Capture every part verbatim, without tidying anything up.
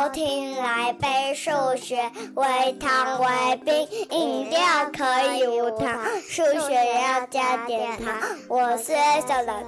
听来杯数学，微糖微冰，饮料可以无糖，数学也要加点糖。我是小兰。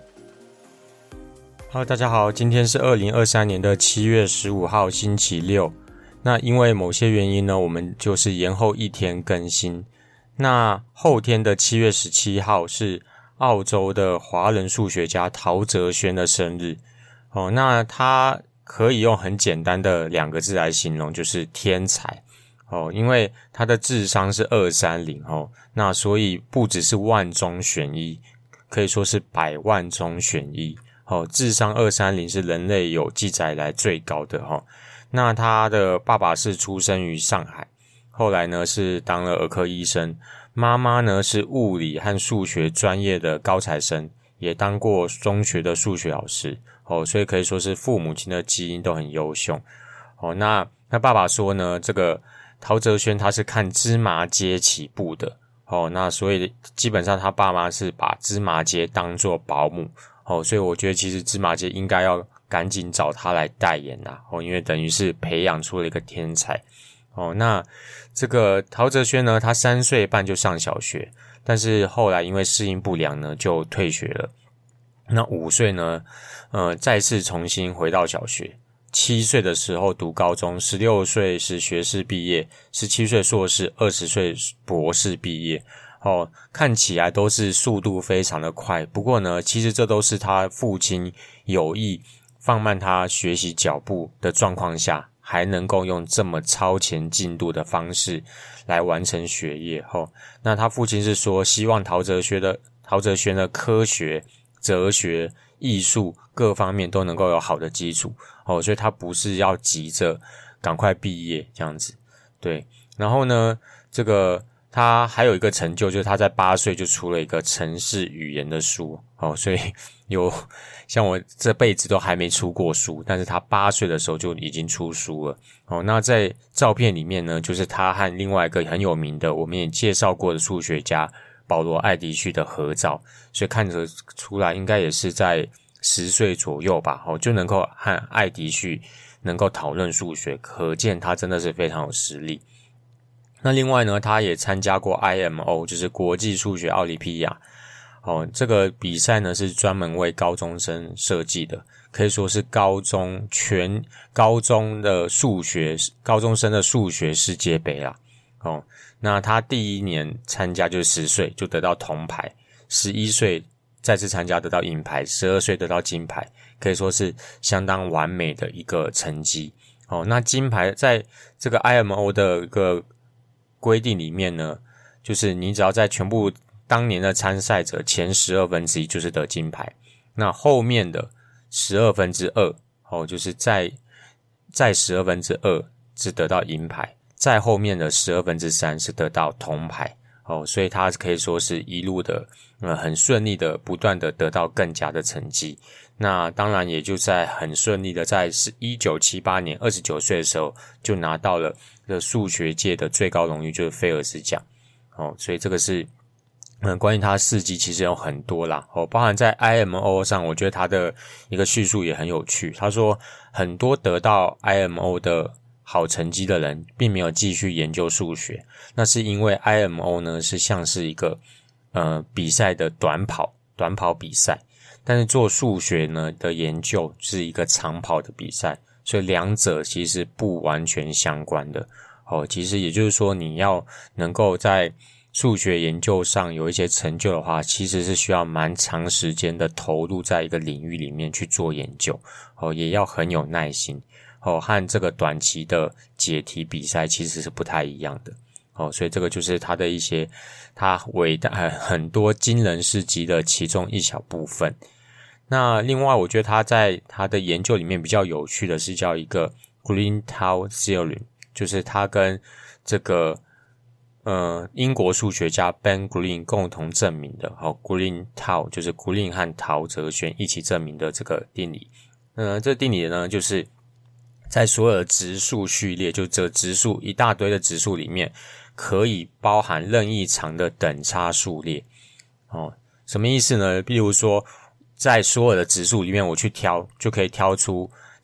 Hello， 大家好，今天是二零二三年的七月十五号，星期六。那因为某些原因呢，我们就是延后一天更新。那后天的七月十七号是澳洲的华人数学家陶哲轩的生日。哦，那他可以用很简单的两个字来形容，就是天才。哦，因为他的智商是二三零哦，那所以不只是万中选一，可以说是百万中选一。哦，智商二三零是人类有记载来最高的哦。那他的爸爸是出生于上海，后来呢是当了儿科医生，妈妈呢是物理和数学专业的高材生，也当过中学的数学老师。哦，所以可以说是父母亲的基因都很优秀。哦，那那爸爸说呢，这个陶哲轩他是看芝麻街起步的。哦，那所以基本上他爸妈是把芝麻街当作保姆。哦，所以我觉得其实芝麻街应该要赶紧找他来代言啦。哦，因为等于是培养出了一个天才。哦，那这个陶哲轩呢，他三岁半就上小学，但是后来因为适应不良呢，就退学了。那五岁呢，呃，再次重新回到小学。七岁的时候读高中，十六岁是学士毕业，十七岁硕士，二十岁博士毕业。哦，看起来都是速度非常的快，不过呢，其实这都是他父亲有意放慢他学习脚步的状况下，还能够用这么超前进度的方式来完成学业。哦，那他父亲是说，希望陶哲轩的陶哲轩的科学、哲学、艺术各方面都能够有好的基础。哦，所以他不是要急着赶快毕业这样子。对，然后呢，这个他还有一个成就，就是他在八岁就出了一个程式语言的书。哦，所以有像我这辈子都还没出过书，但是他八岁的时候就已经出书了。哦，那在照片里面呢，就是他和另外一个很有名的，我们也介绍过的数学家保罗·艾迪旭的合照，所以看着出来应该也是在十岁左右吧。哦，就能够和艾迪旭能够讨论数学，可见他真的是非常有实力。那另外呢，他也参加过 I M O， 就是国际数学奥林匹亚。哦，这个比赛呢是专门为高中生设计的，可以说是高中全高中的数学高中生的数学世界杯啦。哦，那他第一年参加就是十岁就得到铜牌，十一岁再次参加得到银牌，十二岁得到金牌，可以说是相当完美的一个成绩。哦，那金牌在这个 I M O 的一个规定里面呢，就是你只要在全部当年的参赛者前十二分之一就是得金牌，那后面的十二分之二，哦，就是在在十二分之二是得到银牌，在后面的十二分之三是得到铜牌。哦，所以他可以说是一路的呃很顺利的不断的得到更加的成绩。那当然也就在很顺利的在一九七八年二十九岁的时候就拿到了这数学界的最高荣誉，就是菲尔兹奖。哦，所以这个是嗯关于他的事迹其实有很多啦。哦，包含在 I M O 上，我觉得他的一个叙述也很有趣。他说很多得到 I M O 的好成绩的人并没有继续研究数学，那是因为 I M O 呢是像是一个呃比赛的短跑短跑比赛，但是做数学呢的研究是一个长跑的比赛，所以两者其实不完全相关的。哦，其实也就是说你要能够在数学研究上有一些成就的话，其实是需要蛮长时间的投入在一个领域里面去做研究。哦，也要很有耐心。哦，和这个短期的解题比赛其实是不太一样的。哦，所以这个就是他的一些他伟大很多惊人事迹的其中一小部分。那另外我觉得他在他的研究里面比较有趣的是叫一个 Green-Tau Theorem， 就是他跟这个呃英国数学家 Ben Green 共同证明的。哦 Green-Tau 就是 Green 和陶哲轩一起证明的这个定理。呃这个定理呢就是在所有的质数序列，就这质数一大堆的质数里面，可以包含任意长的等差数列。哦，什么意思呢？比如说，在所有的质数里面，我去挑，就可以挑出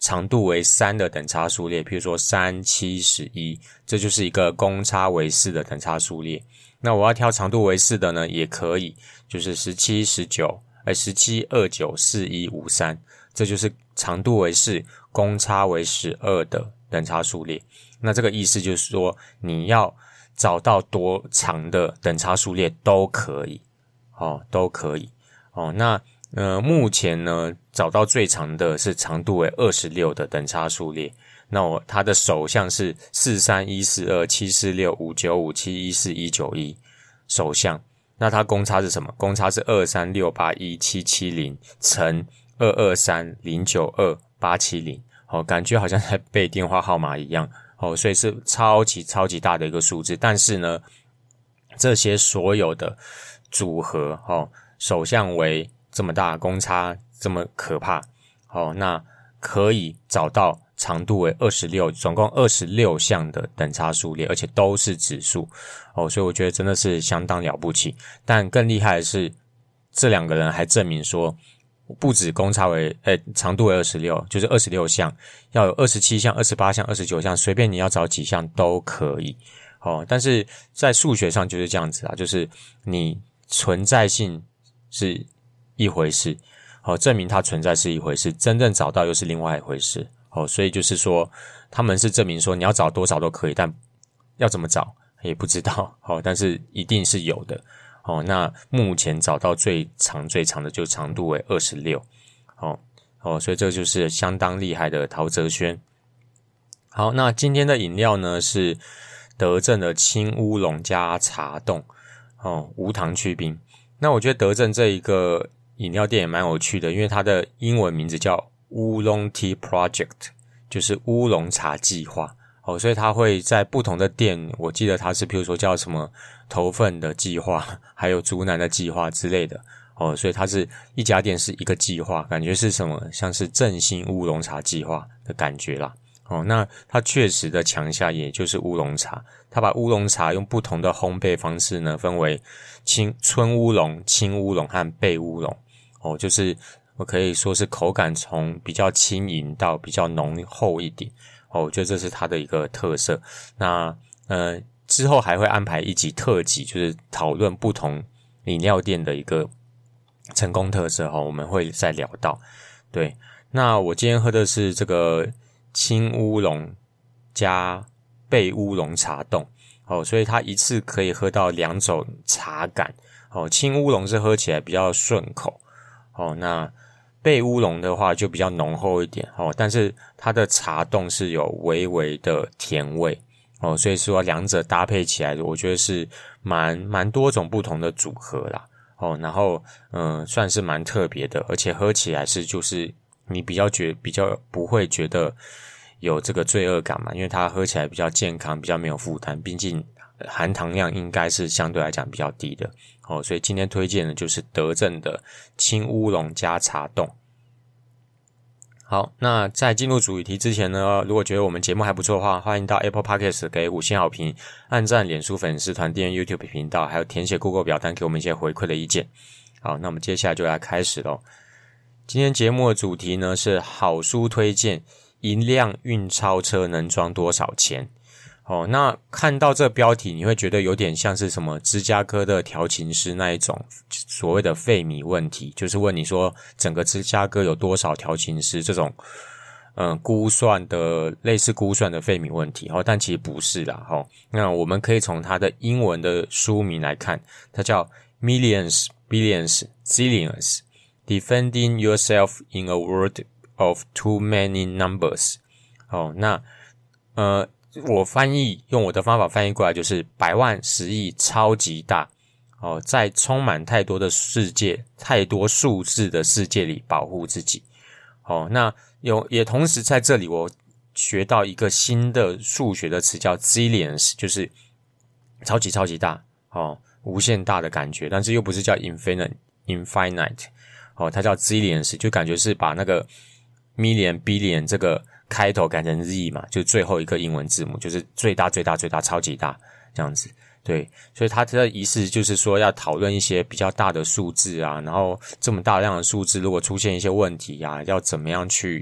长度为三的等差数列，譬如说三、七、十一，这就是一个公差为四的等差数列。那我要挑长度为四的呢，也可以，就是十七、十九，哎，十七、二九、四一、五三，这就是长度为四、公差为十二的等差数列。那这个意思就是说，你要找到多长的等差数列都可以，哦，都可以，哦，那呃，目前呢，找到最长的是长度为二十六的等差数列。那我它的首项是四三一四二七四六五九五七一四一九一首项。那它公差是什么？公差是二三六八一七七零乘二二三零九二八七零。哦，感觉好像在背电话号码一样。哦，所以是超级超级大的一个数字。但是呢，这些所有的组合，哦，首项为这么大，公差这么可怕，哦，那可以找到长度为二十六，总共二十六项的等差数列，而且都是指数，哦，所以我觉得真的是相当了不起。但更厉害的是，这两个人还证明说，不止公差为，诶，长度为二十六，就是二十六项，要有二十七项、二十八项、二十九项，随便你要找几项都可以，哦，但是在数学上就是这样子啊，就是你存在性是一回事，哦，证明它存在是一回事，真正找到又是另外一回事，哦，所以就是说，他们是证明说你要找多少都可以，但要怎么找也不知道，哦，但是一定是有的，哦，那目前找到最长最长的就长度为二十六，哦，哦，所以这就是相当厉害的陶哲轩。好，那今天的饮料呢是德政的青乌龙加茶冻，哦，无糖去冰。那我觉得德政这一个饮料店也蛮有趣的，因为它的英文名字叫乌龙 Tea Project， 就是乌龙茶计划，哦，所以它会在不同的店，我记得它是譬如说叫什么头份的计划，还有竹南的计划之类的，哦，所以它是一家店是一个计划，感觉是什么像是振兴乌龙茶计划的感觉啦。哦，那它确实的强项也就是乌龙茶，它把乌龙茶用不同的烘焙方式呢，分为青春乌龙、青乌龙和焙乌龙。哦，就是我可以说是口感从比较轻盈到比较浓厚一点。哦，我觉得这是它的一个特色。那呃之后还会安排一集特辑，就是讨论不同饮料店的一个成功特色，哦，我们会再聊到。对，那我今天喝的是这个青乌龙加焙乌龙茶冻，哦，所以它一次可以喝到两种茶感，哦，青乌龙是喝起来比较顺口，哦，那焙乌龙的话就比较浓厚一点，哦，但是它的茶冻是有微微的甜味，哦，所以说两者搭配起来，我觉得是蛮蛮多种不同的组合啦，哦，然后嗯、呃，算是蛮特别的，而且喝起来是就是你比较觉比较不会觉得有这个罪恶感嘛，因为它喝起来比较健康，比较没有负担，毕竟含糖量应该是相对来讲比较低的，哦，所以今天推荐的就是德政的青乌龙加茶冻。好，那在进入主题之前呢，如果觉得我们节目还不错的话，欢迎到 Apple Podcast 给五星好评，按赞脸书粉丝团，订阅 YouTube 频道，还有填写 Google 表单给我们一些回馈的意见。好，那我们接下来就来开始咯。今天节目的主题呢是好书推荐，一辆运钞车能装多少钱？哦，那看到这标题你会觉得有点像是什么芝加哥的调情师那一种所谓的费米问题，就是问你说整个芝加哥有多少调情师这种嗯估算的类似估算的费米问题，哦，但其实不是啦，哦，那我们可以从它的英文的书名来看，它叫 Millions, Billions, Zillions Defending Yourself in a World of Too Many Numbers。 哦，那呃我翻译用我的方法翻译过来就是百万、十亿、超级大，哦，在充满太多的世界、太多数字的世界里保护自己。哦，那有也同时在这里我学到一个新的数学的词叫 Zillions， 就是超级超级大，哦，无限大的感觉，但是又不是叫 infinite infinite， 哦，它叫 Zillions， 就感觉是把那个 million billion 这个开头改成 Z 嘛，就最后一个英文字母，就是最大最大最大超级大这样子。对，所以它的意思就是说要讨论一些比较大的数字啊，然后这么大量的数字如果出现一些问题啊，要怎么样去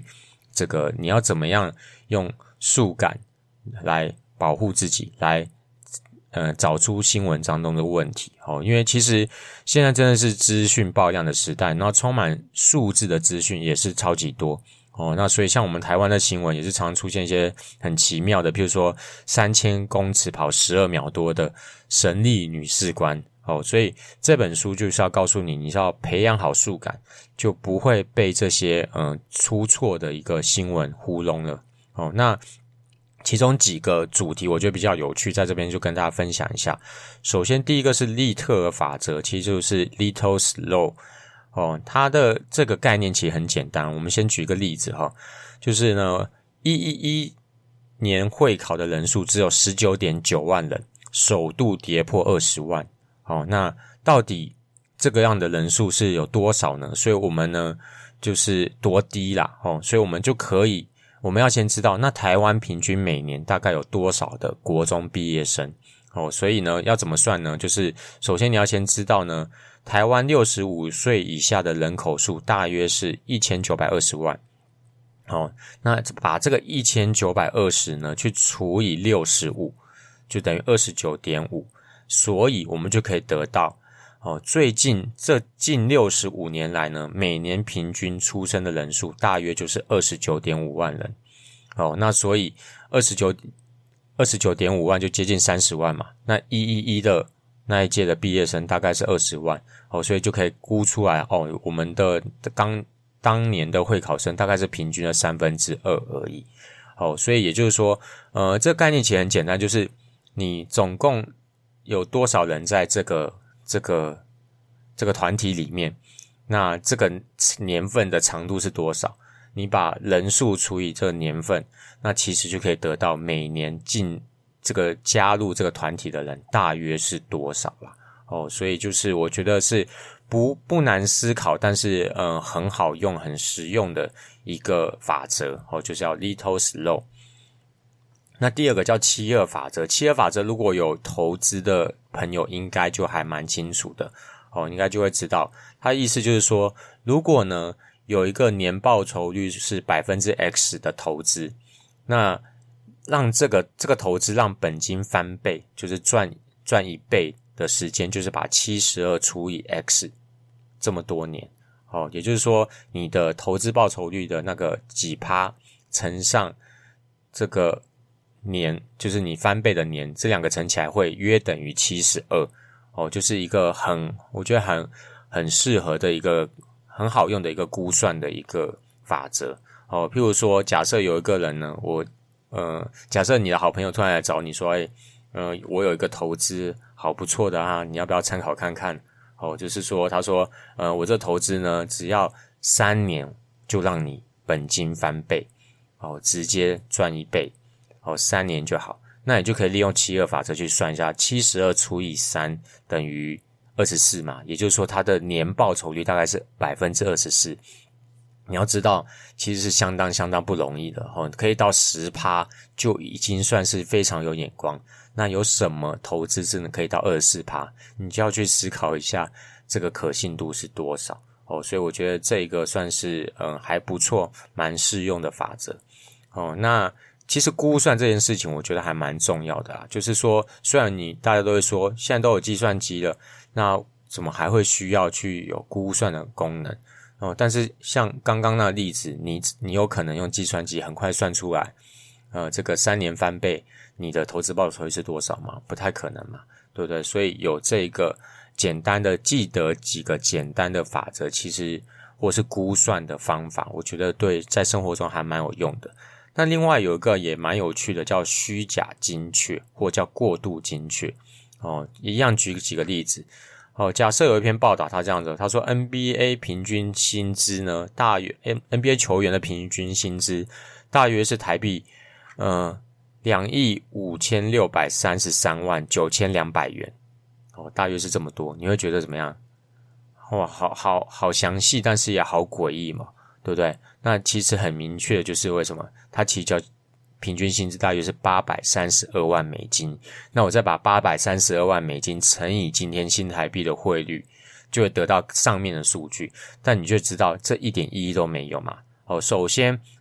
这个你要怎么样用数感来保护自己，来呃找出新闻当中的问题哦。因为其实现在真的是资讯爆量的时代，然后充满数字的资讯也是超级多哦。那所以像我们台湾的新闻也是常出现一些很奇妙的，譬如说三千公尺跑十二秒多的神力女士官哦。所以这本书就是要告诉你，你是要培养好数感，就不会被这些呃出错的一个新闻糊弄了哦。那其中几个主题我觉得比较有趣，在这边就跟大家分享一下。首先第一个是利特尔法则，其实就是 Little's Law 哦，它的这个概念其实很简单，我们先举一个例子哈，就是呢一一一年会考的人数只有 十九点九万人，首度跌破二十万哦。那到底这个样的人数是有多少呢？所以我们呢就是多低啦哦，所以我们就可以我们要先知道，那台湾平均每年大概有多少的国中毕业生哦？所以呢，要怎么算呢？就是首先你要先知道呢，台湾六十五岁以下的人口数大约是一千九百二十万哦。那把这个一千九百二十呢去除以六十五，就等于 二十九点五， 所以我们就可以得到哦，最近这近六十五年来呢，每年平均出生的人数大约就是 二十九点五万人。哦，那所以二十九 二十九点五万就接近三十万嘛。那一一一的那一届的毕业生大概是二十万。哦，所以就可以估出来哦，我们的当当年的会考生大概是平均的三分之二而已。哦，所以也就是说，呃，这个概念其实很简单，就是你总共有多少人在这个这个这个团体里面，那这个年份的长度是多少？你把人数除以这个年份，那其实就可以得到每年进这个加入这个团体的人大约是多少啦。哦，所以就是我觉得是不不难思考，但是呃很好用、很实用的一个法则哦，就是叫 Little's Law。那第二个叫七二法则，七二法则如果有投资的朋友应该就还蛮清楚的哦，应该就会知道，它的意思就是说，如果呢有一个年报酬率是 百分之 X 的投资，那让这个这个投资让本金翻倍，就是赚赚一倍的时间，就是把七十二除以 X 这么多年哦，也就是说你的投资报酬率的那个几趴乘上这个年，就是你翻倍的年，这两个乘起来会约等于七十二哦，就是一个很我觉得很很适合的一个很好用的一个估算的一个法则哦。譬如说假设有一个人呢，我呃假设你的好朋友突然来找你说，诶呃我有一个投资好不错的啊，你要不要参考看看哦？就是说他说呃我这投资呢只要三年就让你本金翻倍哦，直接赚一倍哦，三年就好。那你就可以利用七二法则去算一下，七十二除以三等于二十四嘛，也就是说它的年报酬率大概是 百分之二十四。你要知道其实是相当相当不容易的哦，可以到 百分之十 就已经算是非常有眼光。那有什么投资真的可以到 百分之二十四， 你就要去思考一下这个可信度是多少哦。所以我觉得这个算是嗯还不错蛮适用的法则哦。那其实估算这件事情我觉得还蛮重要的啊，就是说虽然你大家都会说现在都有计算机了，那怎么还会需要去有估算的功能哦？但是像刚刚那个例子，你你有可能用计算机很快算出来呃这个三年翻倍你的投资报酬率是多少吗？不太可能嘛，对不对？所以有这个简单的记得几个简单的法则，其实或是估算的方法，我觉得对在生活中还蛮有用的。那另外有一个也蛮有趣的，叫虚假精确或叫过度精确哦。一样举几个例子哦。假设有一篇报道，他这样子，他说 N B A 平均薪资呢，大约 N B A 球员的平均薪资大约是台币呃两亿五千六百三十三万九千两百元哦，大约是这么多。你会觉得怎么样？哇，好好好详细，但是也好诡异嘛，对不对？那其实很明确的就是为什么它其实叫平均薪资大约是八百三十二万美金，那我再把八百三十二万美金乘以今天新台币的汇率，就会得到上面的数据。但你就知道这一点意义都没有嘛。哦，首先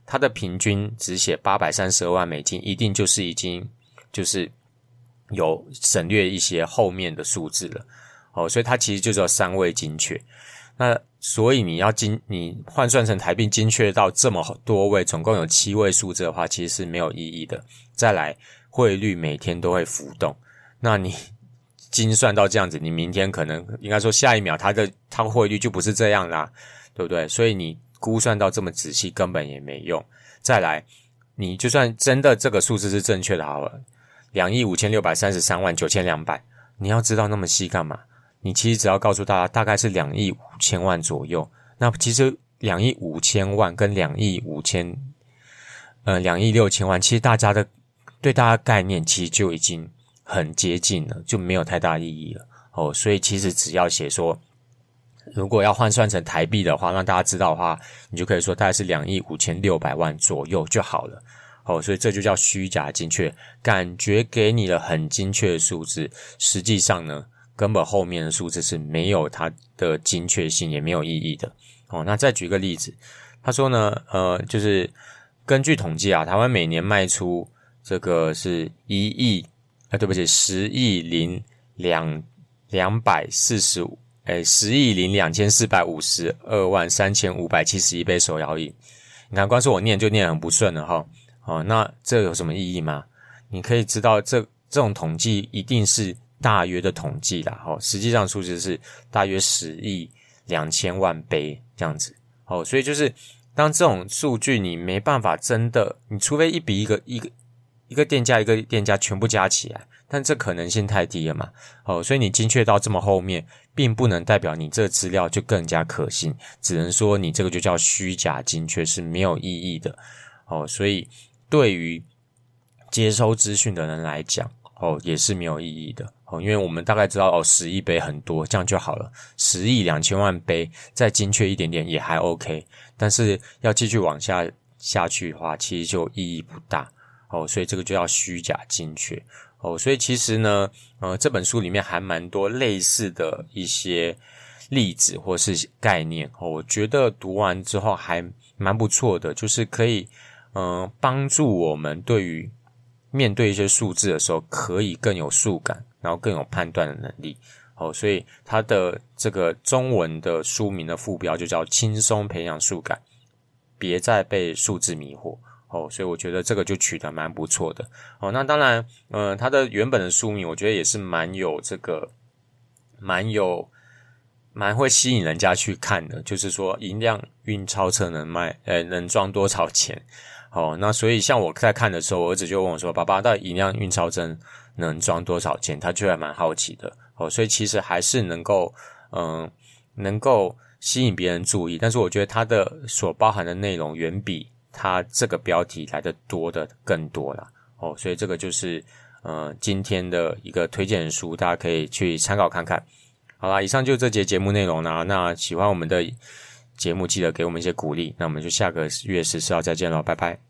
它的平均只写八百三十二万美金，一定就是已经就是有省略一些后面的数字了哦，所以它其实就只有三位精确。那所以你要精你换算成台币精确到这么多位，总共有七位数字的话，其实是没有意义的。再来，汇率每天都会浮动，那你精算到这样子，你明天可能应该说下一秒它的它汇率就不是这样啦，对不对？所以你估算到这么仔细根本也没用。再来，你就算真的这个数字是正确的好了，两亿五千六百三十三万九千两百，你要知道那么细干嘛？你其实只要告诉大家大概是两亿五千万左右。那其实两亿五千万跟两亿五千呃两亿六千万，其实大家的对大家概念其实就已经很接近了，就没有太大意义了哦。所以其实只要写说，如果要换算成台币的话，让大家知道的话，你就可以说大概是两亿五千六百万左右就好了哦。所以这就叫虚假精确，感觉给你了很精确的数字，实际上呢，根本后面的数字是没有它的精确性，也没有意义的哦。那再举个例子，他说呢，呃，就是根据统计啊，台湾每年卖出这个是一亿，呃，对不起，十亿零两两百四十五，哎，十亿零两千四百五十二万三千五百七十一杯手摇饮。你看，光是我念就念得很不顺了哈。哦，那这有什么意义吗？你可以知道这这种统计一定是大约的统计啦，哦，实际上数字是大约十亿两千万杯这样子，哦，所以就是当这种数据你没办法真的，你除非一比一个一个一个店家一个店家全部加起来，但这可能性太低了嘛，哦，所以你精确到这么后面，并不能代表你这资料就更加可信，只能说你这个就叫虚假精确，是没有意义的，哦，所以对于接收资讯的人来讲，哦，也是没有意义的哦，因为我们大概知道哦，十亿杯很多，这样就好了。十亿两千万杯，再精确一点点也还 OK， 但是要继续往下下去的话，其实就意义不大哦，所以这个就叫虚假精确哦。所以其实呢，呃，这本书里面还蛮多类似的一些例子或是概念哦，我觉得读完之后还蛮不错的，就是可以嗯、呃、帮助我们对于面对一些数字的时候，可以更有数感，然后更有判断的能力。哦，所以它的这个中文的书名的副标就叫轻松培养数感，别再被数字迷惑。哦，所以我觉得这个就取得蛮不错的。哦，那当然，呃，它的原本的书名我觉得也是蛮有这个，蛮有，蛮会吸引人家去看的。就是说，银量运钞车能卖，呃，能装多少钱？哦，那所以像我在看的时候，我儿子就问我说：“爸爸，到底银量运钞针能装多少钱？”他就还蛮好奇的。哦，所以其实还是能够，嗯、呃，能够吸引别人注意。但是我觉得它的所包含的内容远比它这个标题来的多的更多啦。哦，所以这个就是呃今天的一个推荐的书，大家可以去参考看看。好啦，以上就这节节目内容啦。那喜欢我们的节目，记得给我们一些鼓励。那我们就下个月十四号再见咯，拜拜。